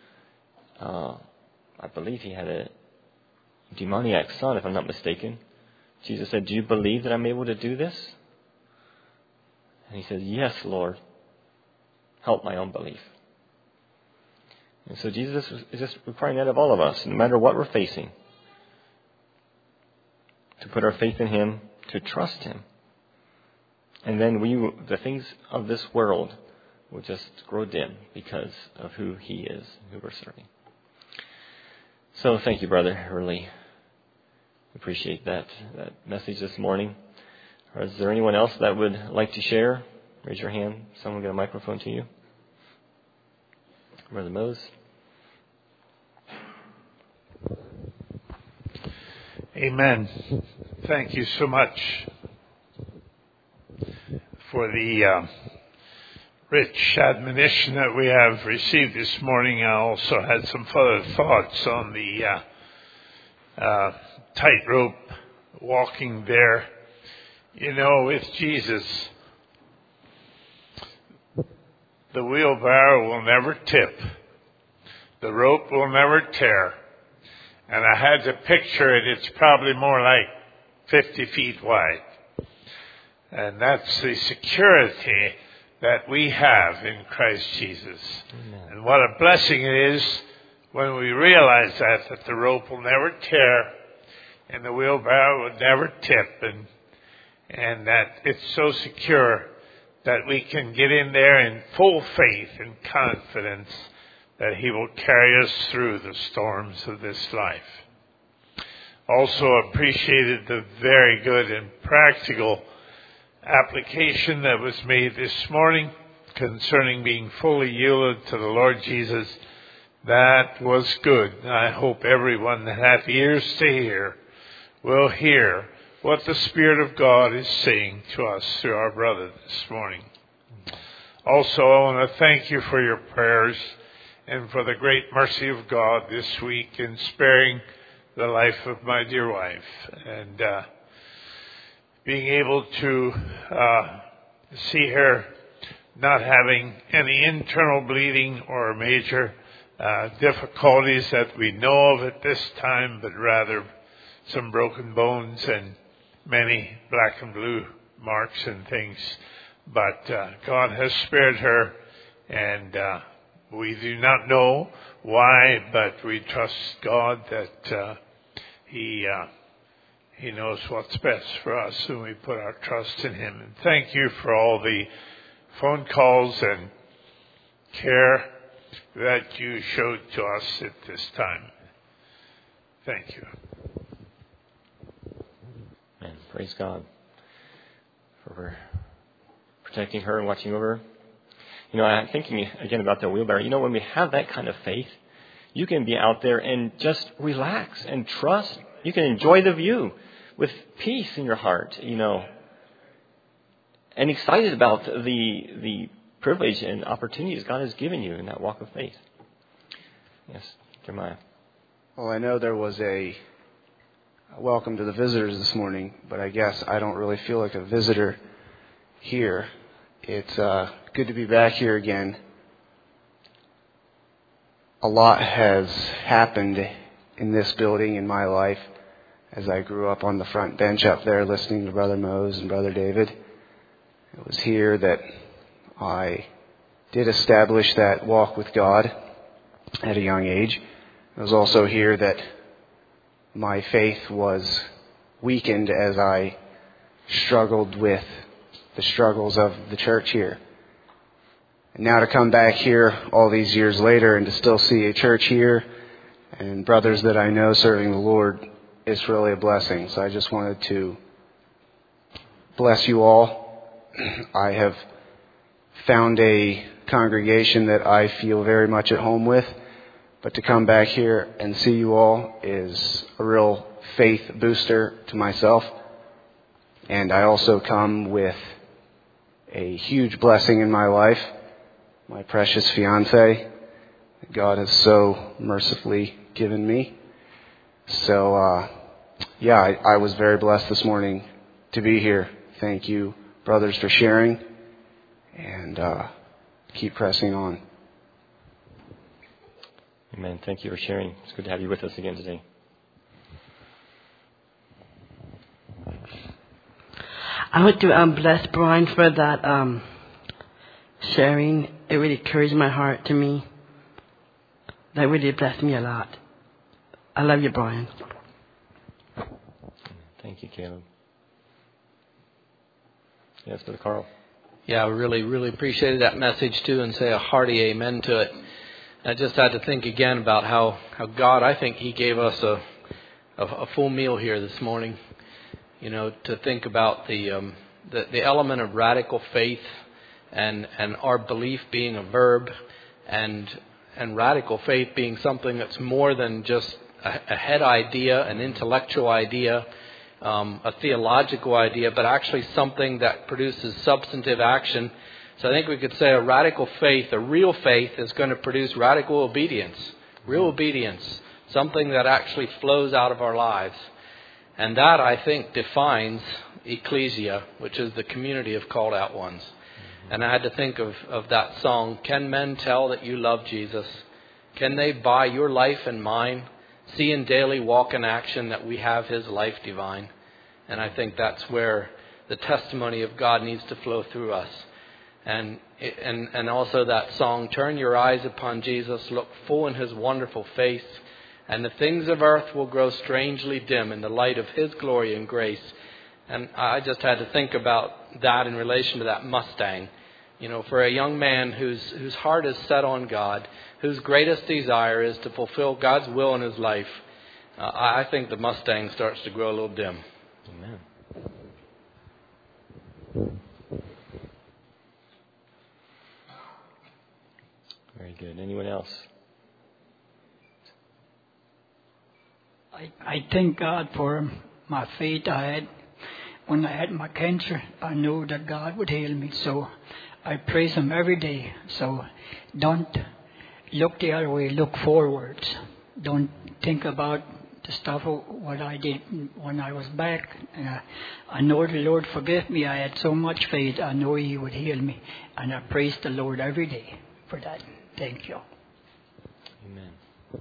I believe he had a demoniac son, if I'm not mistaken. Jesus said, do you believe that I'm able to do this? And he said, yes, Lord. Help my unbelief. And so Jesus is just requiring that of all of us, no matter what we're facing. To put our faith in him, to trust him. And then the things of this world will just grow dim because of who he is, who we're serving. So thank you, brother. I really appreciate that message this morning. Or is there anyone else that would like to share? Raise your hand. Someone get a microphone to you. Brother Mose. Amen. Thank you so much for the rich admonition that we have received this morning. I also had some further thoughts on the tightrope walking there. You know, with Jesus, the wheelbarrow will never tip. The rope will never tear. And I had to picture it. It's probably more like 50 feet wide. And that's the security that we have in Christ Jesus. Amen. And what a blessing it is when we realize that the rope will never tear and the wheelbarrow will never tip, and that it's so secure that we can get in there in full faith and confidence that he will carry us through the storms of this life. Also appreciated the very good and practical application that was made this morning concerning being fully yielded to the Lord Jesus. That was good. I hope everyone that hath ears to hear will hear what the Spirit of God is saying to us through our brother this morning. Also, I want to thank you for your prayers and for the great mercy of God this week in sparing the life of my dear wife, and being able to see her not having any internal bleeding or major difficulties that we know of at this time, but rather some broken bones and many black and blue marks and things. But God has spared her, and we do not know why, but we trust God that He knows what's best for us, and we put our trust in Him. And thank you for all the phone calls and care that you showed to us at this time. Thank you. And praise God for protecting her and watching over her. You know, I'm thinking again about the wheelbarrow. You know, when we have that kind of faith, you can be out there and just relax and trust. You can enjoy the view with peace in your heart, you know, and excited about the privilege and opportunities God has given you in that walk of faith. Yes, Jeremiah. Well, I know there was a welcome to the visitors this morning, but I guess I don't really feel like a visitor here. It's good to be back here again. A lot has happened in this building in my life as I grew up on the front bench up there listening to Brother Mose and Brother David. It was here that I did establish that walk with God at a young age. It was also here that my faith was weakened as I struggled with the struggles of the church here. And now to come back here all these years later and to still see a church here and brothers that I know serving the Lord, it's really a blessing. So I just wanted to bless you all. I have found a congregation that I feel very much at home with, but to come back here and see you all is a real faith booster to myself. And I also come with a huge blessing in my life, my precious fiancée that God has so mercifully given me. So, I was very blessed this morning to be here. Thank you, brothers, for sharing, and keep pressing on. Amen. Thank you for sharing. It's good to have you with us again today. I want to bless Brian for that sharing. It really encouraged my heart to me. That really blessed me a lot. I love you, Brian. Thank you, Caleb. Yes, Brother Carl. Yeah, I really, really appreciated that message too, and say a hearty amen to it. I just had to think again about how God, I think He gave us a full meal here this morning. You know, to think about the element of radical faith and our belief being a verb, and radical faith being something that's more than just a head idea, an intellectual idea, a theological idea, but actually something that produces substantive action. So I think we could say a radical faith, a real faith, is going to produce radical obedience, real obedience, something that actually flows out of our lives. And that, I think, defines ecclesia, which is the community of called out ones. And I had to think of that song, Can Men Tell That You Love Jesus? Can they, by your life and mine, see in daily walk and action that we have His life divine? And I think that's where the testimony of God needs to flow through us. And also that song, Turn your eyes upon Jesus, look full in His wonderful face, and the things of earth will grow strangely dim in the light of His glory and grace. And I just had to think about that in relation to that Mustang. You know, for a young man whose heart is set on God, whose greatest desire is to fulfill God's will in his life, I think the Mustang starts to grow a little dim. Amen. Very good. Anyone else? I thank God for my faith I had. When I had my cancer, I knew that God would heal me. So I praise Him every day. So don't look the other way, look forwards. Don't think about the stuff of what I did when I was back. I know the Lord forgave me. I had so much faith. I know He would heal me. And I praise the Lord every day for that. Thank you. Amen.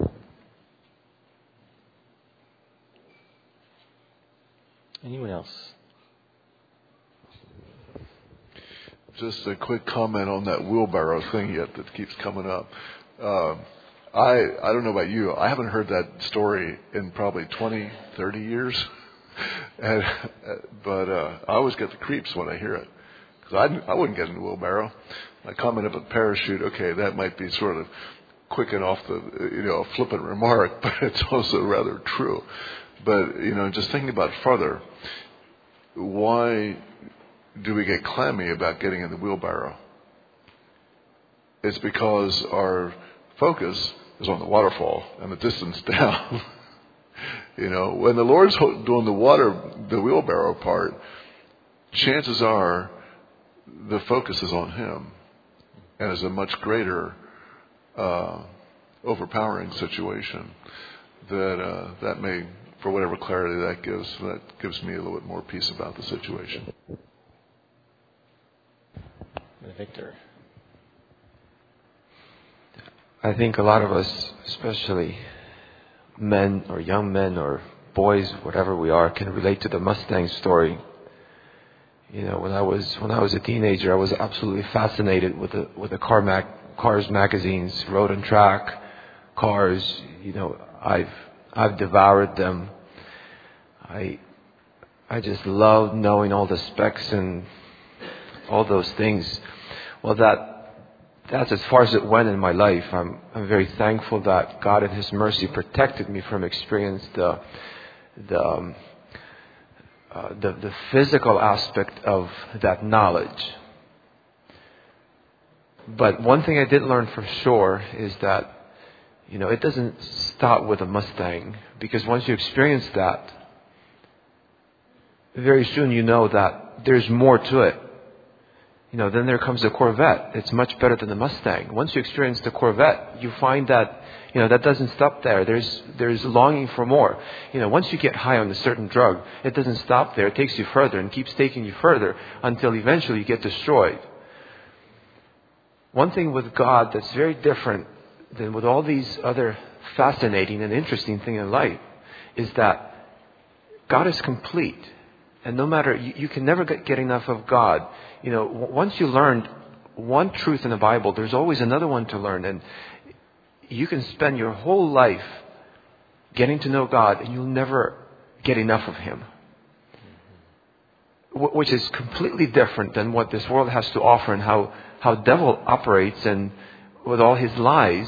Anyone else? Just a quick comment on that wheelbarrow thing that keeps coming up. I don't know about you. I haven't heard that story in probably 20, 30 years. But I always get the creeps when I hear it. Because I wouldn't get in a wheelbarrow. I commented about parachute. Okay, that might be sort of quick and off the, flippant remark, but it's also rather true. But, just thinking about it further, why do we get clammy about getting in the wheelbarrow? It's because our focus is on the waterfall and the distance down. When the Lord's doing the wheelbarrow part, chances are the focus is on Him, and is a much greater overpowering situation that may, for whatever clarity that gives me a little bit more peace about the situation. Victor. I think a lot of us, especially men or young men or boys, whatever we are, can relate to the Mustang story. When I was a teenager, I was absolutely fascinated with the Cars magazines, Road and Track, Cars. I've devoured them. I just loved knowing all the specs and all those things. Well, that's as far as it went in my life. I'm very thankful that God in His mercy protected me from experiencing the physical aspect of that knowledge. But one thing I did learn for sure is that, it doesn't stop with a Mustang, because once you experience that, very soon you know that there's more to it. Then there comes the Corvette. It's much better than the Mustang. Once you experience the Corvette, you find that, that doesn't stop there. There's longing for more. Once you get high on a certain drug, it doesn't stop there. It takes you further and keeps taking you further until eventually you get destroyed. One thing with God that's very different than with all these other fascinating and interesting things in life is that God is complete. And no matter, you can never get enough of God. Once you learned one truth in the Bible, there's always another one to learn. And you can spend your whole life getting to know God, and you'll never get enough of Him. Which is completely different than what this world has to offer, and how devil operates, and with all his lies,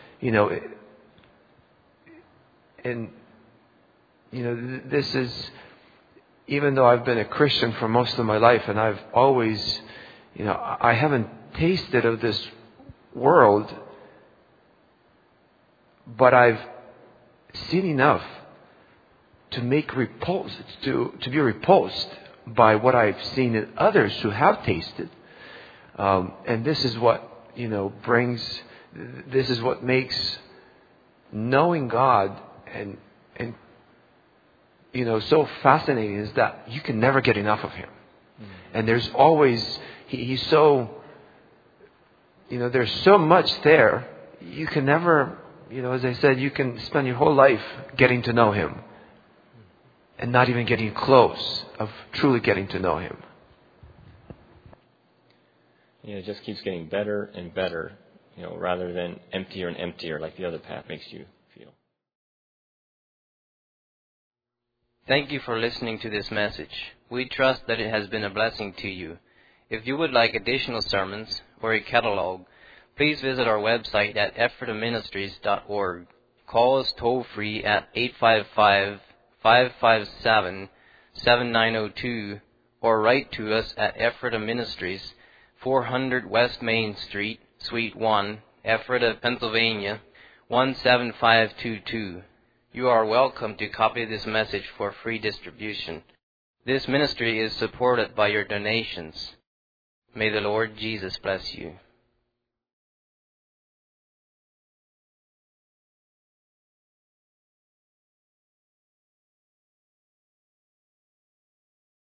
this is, even though I've been a Christian for most of my life, and I've always, I haven't tasted of this world, but I've seen enough to be repulsed by what I've seen in others who have tasted. And this is what, this is what makes knowing God and so fascinating, is that you can never get enough of Him. And there's always, He's so, there's so much there. You can never, as I said, you can spend your whole life getting to know Him and not even getting close of truly getting to know Him. It just keeps getting better and better, rather than emptier and emptier like the other path makes you feel. Thank you for listening to this message. We trust that it has been a blessing to you. If you would like additional sermons or a catalog, please visit our website at ephrataministries.org. Call us toll-free at 855-557-7902 or write to us at Ephrata Ministries, 400 West Main Street, Suite 1, Ephrata, Pennsylvania, 17522. You are welcome to copy this message for free distribution. This ministry is supported by your donations. May the Lord Jesus bless you.